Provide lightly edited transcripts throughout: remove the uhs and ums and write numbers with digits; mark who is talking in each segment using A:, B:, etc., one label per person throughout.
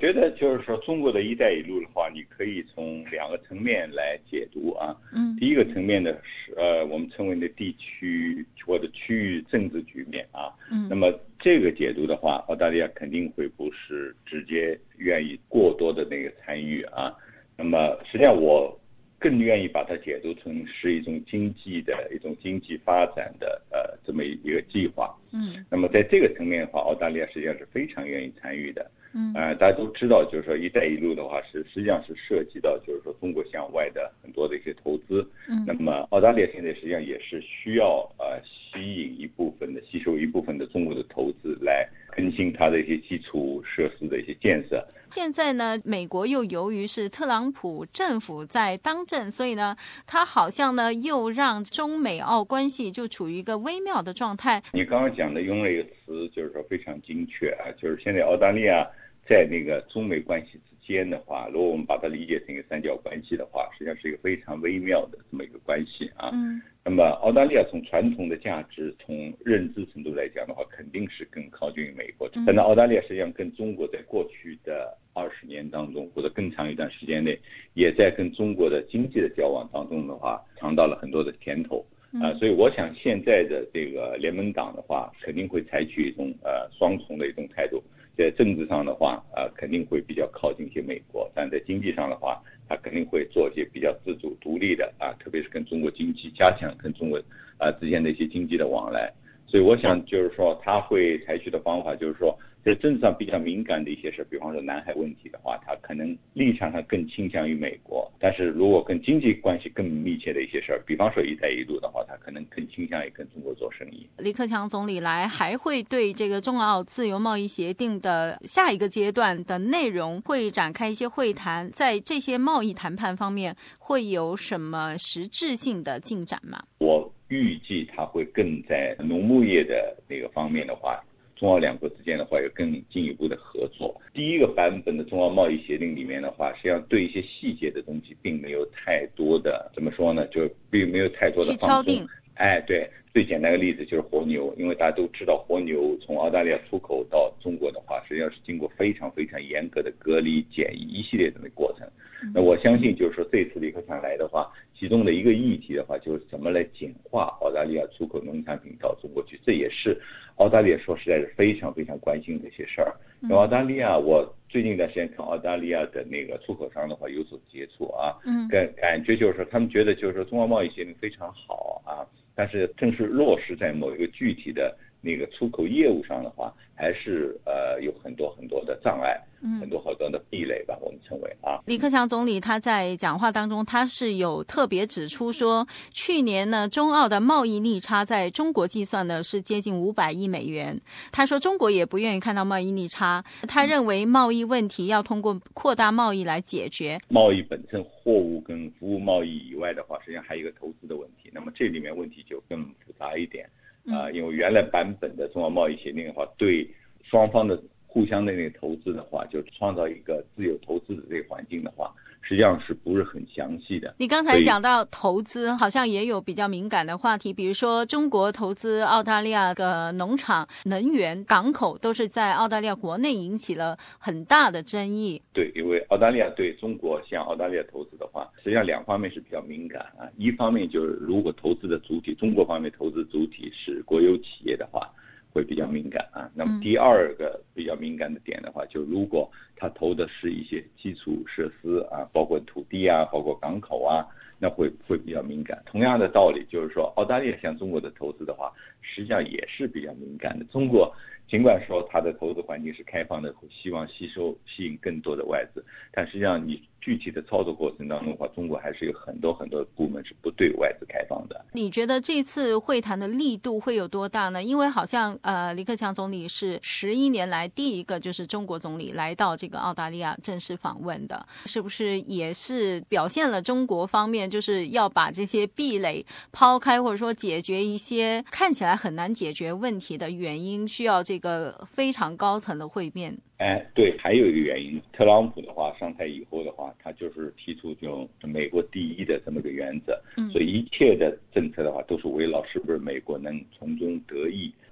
A: 觉得就是说中国的一带一路的话，你可以从两个层面来解读啊。第一个层面呢是我们称为的地区或者区域政治局面啊。那么这个解读的话，澳大利亚肯定会不是直接愿意过多的那个参与啊。那么实际上我更愿意把它解读成是一种经济发展的这么一个计划。那么在这个层面的话，澳大利亚实际上是非常愿意参与的。大家都知道，就是说“一带一路”的话实际上是涉及到就是说中国向外的很多的一些投资。那么澳大利亚现在实际上也是需要吸收一部分的中国的投资来更新它的一些基础设施的一些建设。
B: 现在呢，美国又由于是特朗普政府在当政，所以呢，他好像呢又让中美澳关系就处于一个微妙的状态。
A: 你刚刚讲的用了一个词，就是说非常精确啊，就是现在澳大利亚在那个中美关系之间的话，如果我们把它理解成一个三角关系的话，实际上是一个非常微妙的这么一个关系啊。那么澳大利亚从传统的价值、从认知程度来讲的话，肯定是更靠近于美国。但是澳大利亚实际上跟中国在过去的20年当中，或者更长一段时间内，也在跟中国的经济的交往当中的话，尝到了很多的甜头。所以我想现在的这个联盟党的话，肯定会采取一种双重的一种态度。在政治上的话，肯定会比较靠近一些美国，但在经济上的话，他肯定会做一些比较自主独立的特别是跟中国经济加强跟中国之间的一些经济的往来。所以我想就是说，他会采取的方法就是说，在政治上比较敏感的一些事，比方说南海问题的话，他可能立场上更倾向于美国；但是如果跟经济关系更密切的一些事，比方说“一带一路”的话，他可能更倾向于跟中国做生意。
B: 李克强总理来还会对这个中澳自由贸易协定的下一个阶段的内容会展开一些会谈，在这些贸易谈判方面会有什么实质性的进展吗？
A: 我预计他会更在农牧业的那个方面的话，中澳两国之间的话有更进一步的合作。第一个版本的中澳贸易协定里面的话，实际上对一些细节的东西并没有太多的怎么说呢，就并没有太多的
B: 去敲定。
A: 对，最简单的例子就是活牛，因为大家都知道活牛从澳大利亚出口到中国的话，实际上是经过非常非常严格的隔离检疫一系列的过程。那我相信就是说这次李克强来的话，其中的一个议题的话就是怎么来简化澳大利亚出口农产品到中国去，这也是澳大利亚说实在是非常非常关心的一些事儿。那澳大利亚，我最近一段时间跟澳大利亚的那个出口商的话有所接触啊，感觉就是说他们觉得就是说中澳贸易协定非常好啊，但是正是落实在某一个具体的那个出口业务上的话，还是有很多很多的障碍，很多很多的壁垒吧，我们称为啊。
B: 李克强总理他在讲话当中，他是有特别指出说，去年呢，中澳的贸易逆差在中国计算呢是接近500亿美元。他说中国也不愿意看到贸易逆差，他认为贸易问题要通过扩大贸易来解决。
A: 贸易本身货物跟服务贸易以外的话，实际上还有一个投资的问题，那么这里面问题就更复杂一点。因为原来版本的中澳贸易协定的话，对双方的互相的那个投资的话，就创造一个自由投资的这个环境的话，实际上是不是很详细的。
B: 你刚才讲到投资，好像也有比较敏感的话题，比如说中国投资澳大利亚的农场、能源、港口，都是在澳大利亚国内引起了很大的争议。
A: 对，因为澳大利亚对中国向澳大利亚投资的话，实际上两方面是比较敏感啊。一方面就是如果投资的主体，中国方面投资主体是国有企业的话，会比较敏感啊。那么第二个比较敏感的点的话，就如果他投的是一些基础设施啊，包括土地啊，包括港口啊，那会比较敏感。同样的道理就是说，澳大利亚向中国的投资的话，实际上也是比较敏感的。中国尽管说它的投资环境是开放的，希望吸引更多的外资，但实际上你具体的操作过程当中的话，中国还是有很多很多部门是不对外资开放的。
B: 你觉得这次会谈的力度会有多大呢？因为好像李克强总理是11年来第一个就是中国总理来到这个澳大利亚正式访问的，是不是也是表现了中国方面就是要把这些壁垒抛开，或者说解决一些看起来很难解决问题的原因，需要这个非常高层的会面？
A: 对，还有一个原因，特朗普的话上台以后的话，他就是提出这种美国第一的这么个原则，所以一切的政策的话都是围绕是不是美国能从中得益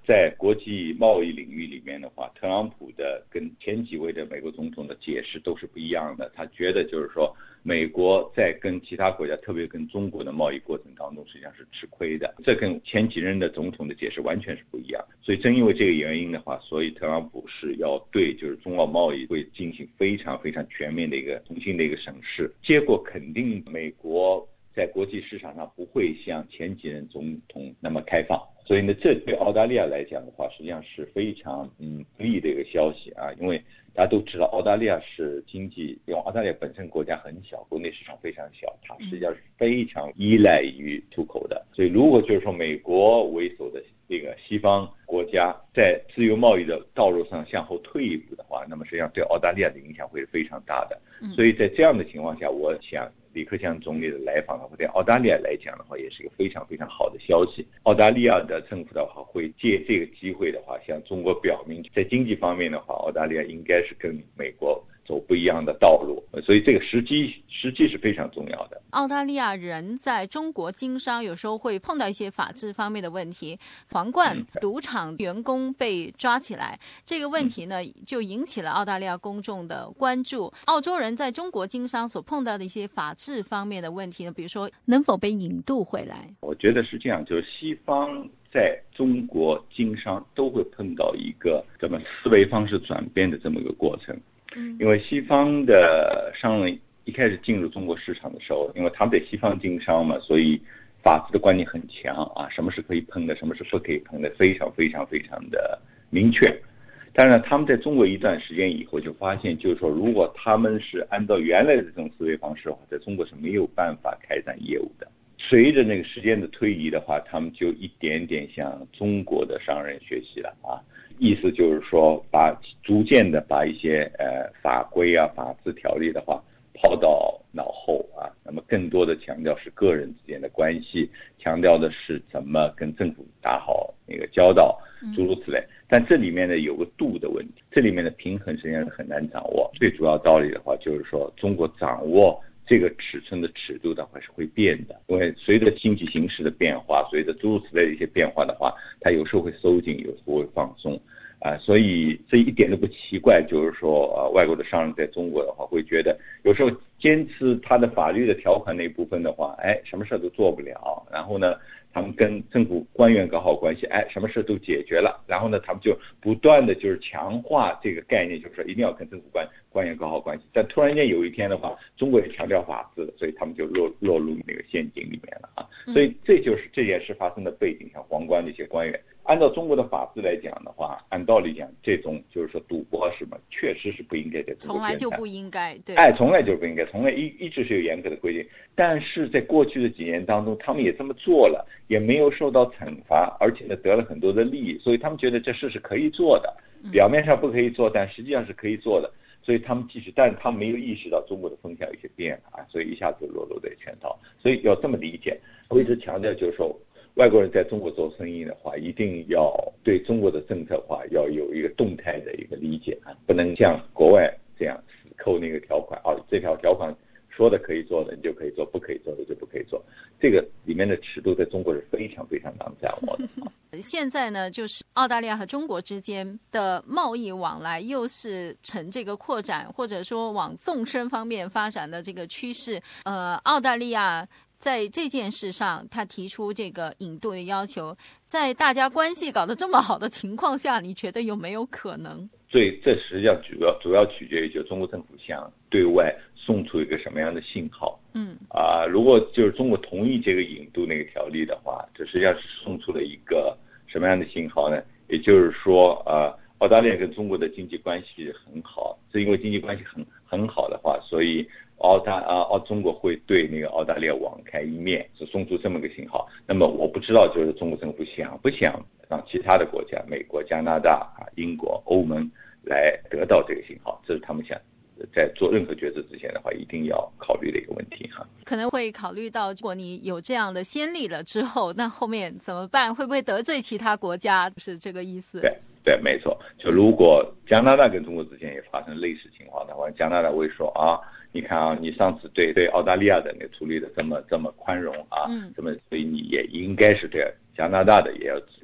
A: 在国际贸易领域里面的话，特朗普的跟前几位的美国总统的解释都是不一样的。他觉得就是说，美国在跟其他国家，特别跟中国的贸易过程当中，实际上是吃亏的。这跟前几任的总统的解释完全是不一样。所以正因为这个原因的话，所以特朗普是要对就是中澳贸易会进行非常非常全面的一个重新的一个审视。结果肯定美国在国际市场上不会像前几任总统那么开放。所以呢，这对澳大利亚来讲的话，实际上是非常不利的一个消息啊，因为大家都知道澳大利亚是经济，因为澳大利亚本身国家很小，国内市场非常小，它实际上是非常依赖于出口的。所以如果就是说美国为首的这个西方国家在自由贸易的道路上向后退一步的话，那么实际上对澳大利亚的影响会是非常大的。所以在这样的情况下，我想李克强总理的来访的话，对澳大利亚来讲的话，也是一个非常非常好的消息。澳大利亚的政府的话，会借这个机会的话，向中国表明，在经济方面的话，澳大利亚应该是跟美国走不一样的道路，所以这个时机是非常重要的。
B: 澳大利亚人在中国经商，有时候会碰到一些法治方面的问题。皇冠赌场员工被抓起来，这个问题呢，就引起了澳大利亚公众的关注。澳洲人在中国经商所碰到的一些法治方面的问题呢，比如说能否被引渡回来？
A: 我觉得是这样，就是西方在中国经商都会碰到一个这么思维方式转变的这么一个过程。因为西方的商人一开始进入中国市场的时候，因为他们在西方经商嘛，所以法治的观念很强啊，什么是可以碰的，什么是不可以碰的，非常非常非常的明确。但是他们在中国一段时间以后就发现，就是说如果他们是按照原来的这种思维方式的话，在中国是没有办法开展业务的。随着那个时间的推移的话，他们就一点点向中国的商人学习了啊。意思就是说，逐渐的把一些法规啊、法治条例的话抛到脑后啊，那么更多的强调是个人之间的关系，强调的是怎么跟政府打好那个交道，诸如此类。但这里面呢有个度的问题，这里面的平衡实际上是很难掌握。最主要道理的话就是说，中国掌握这个尺寸的尺度的话是会变的，因为随着经济形势的变化，随着诸如此类的一些变化的话，它有时候会收紧，有时候会放松。所以这一点都不奇怪，就是说外国的商人在中国的话会觉得有时候坚持他的法律的条款那一部分的话，什么事都做不了，然后呢他们跟政府官员搞好关系，什么事都解决了，然后呢他们就不断的就是强化这个概念，就是说一定要跟政府官员搞好关系。但突然间有一天的话，中国也强调法治了，所以他们就落入那个陷阱里面了啊。所以这就是这件事发生的背景，像皇冠的一些官员。按照中国的法治来讲的话，按道理讲，这种就是说赌博什么，确实是不应该在中国
B: 从来就不应该，对，
A: 从来就不应该，从来一直是有严格的规定。但是在过去的几年当中，他们也这么做了，也没有受到惩罚，而且呢得了很多的利益，所以他们觉得这事是可以做的，表面上不可以做，但实际上是可以做的。所以他们继续，但是他们没有意识到中国的风向有些变了所以一下子落入这圈套。所以要这么理解，我一直强调就是说，外国人在中国做生意的话，一定要对中国的政策化要有一个动态的一个理解不能像国外这样死扣那个条款这条条款说的可以做的你就可以做，不可以做的就不可以做。这个里面的尺度在中国是非常非常难掌握的。
B: 现在呢，就是澳大利亚和中国之间的贸易往来又是呈这个扩展，或者说往纵深方面发展的这个趋势。澳大利亚在这件事上，他提出这个引渡的要求，在大家关系搞得这么好的情况下，你觉得有没有可能？
A: 对，这实际上主要取决于就中国政府想对外送出一个什么样的信号。如果就是中国同意这个引渡那个条例的话，这实际上是送出了一个什么样的信号呢？也就是说，澳大利亚跟中国的经济关系很好，是因为经济关系很好的话，所以中国会对那个澳大利亚网开一面，是送出这么个信号。那么我不知道，就是中国政府想不想让其他的国家，美国、加拿大英国、欧盟来得到这个信号，这是他们想在做任何决策之前的话，一定要考虑的一个问题
B: 可能会考虑到，如果你有这样的先例了之后，那后面怎么办？会不会得罪其他国家？是这个意思？
A: 对，没错。就如果加拿大跟中国之间也发生类似情况的话，加拿大会说你看你上次对澳大利亚的那处理的这么宽容这么，所以你也应该是对加拿大的也要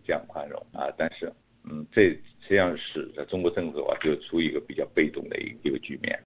A: 这样宽容啊，但是这实际上使得中国政府就处于一个比较被动的一个局面。